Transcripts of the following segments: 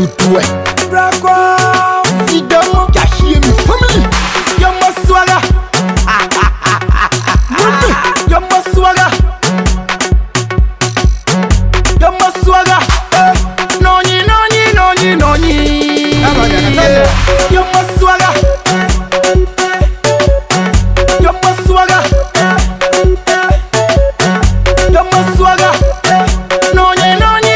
tutu Brako Sidamo Yahie mi family Yomo Swaga Yomo Swaga Yomo Swaga Noni Yomo Swaga Yomo Swaga Yomo Swaga Noni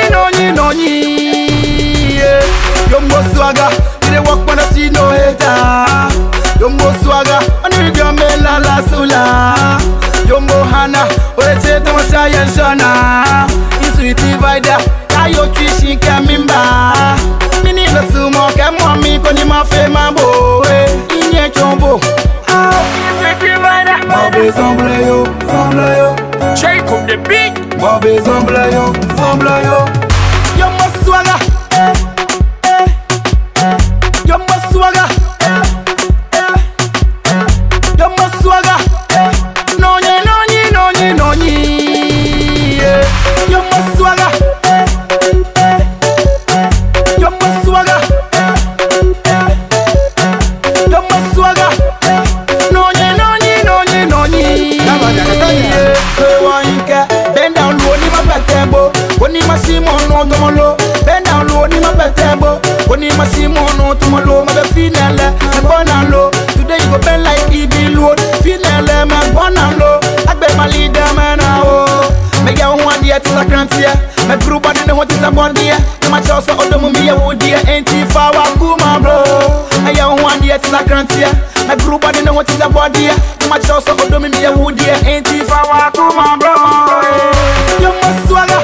Yomo Swaga they walk when I see no hater Yomo Swaga Ani jame la sula Yomo Hana Oreche to Shayan Shana Isuiti Vida Ayo Trishi Kamimba Mini la sumo Kamwami Koni Mafema Bo Inye Chombo Isuiti Vida Bobby Zamblayo Shake on the beat Bobby Zamblayo Yomo Swaga Yomo Swaga Yomo Swaga Noni Yomo Swaga Yomo Swaga Yomo Swaga Noni Bend down low ni mapetebo Koni masimo no tomolo Bend down low ni mapetebo Koni masimo no tomolo Mabe finele me bona low Today you go bend like EB load Finele me bona low Agbe my leader man oh Me ya one dia tisa krantia Me group adi ne hoti sa bondia Ma chosa odomu mi ya wodia Enti fa wa kuma bro Me ya one dia tisa krantia Me group adi ne hoti sa bondia Ma chosa odomu mi ya wodia Enti fa wa kuma bro Yomo Swaga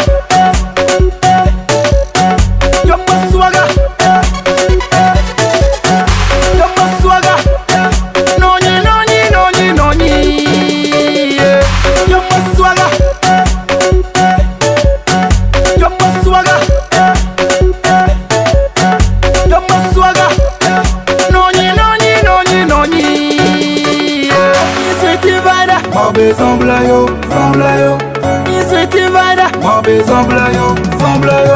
Yomo Swaga Yomo Swaga Noni Yomo Swaga Yomo Swaga Yomo Swaga Noni Isuiti Vida Bobby Zamblayo Isuiti Vida Bobby Zamblayo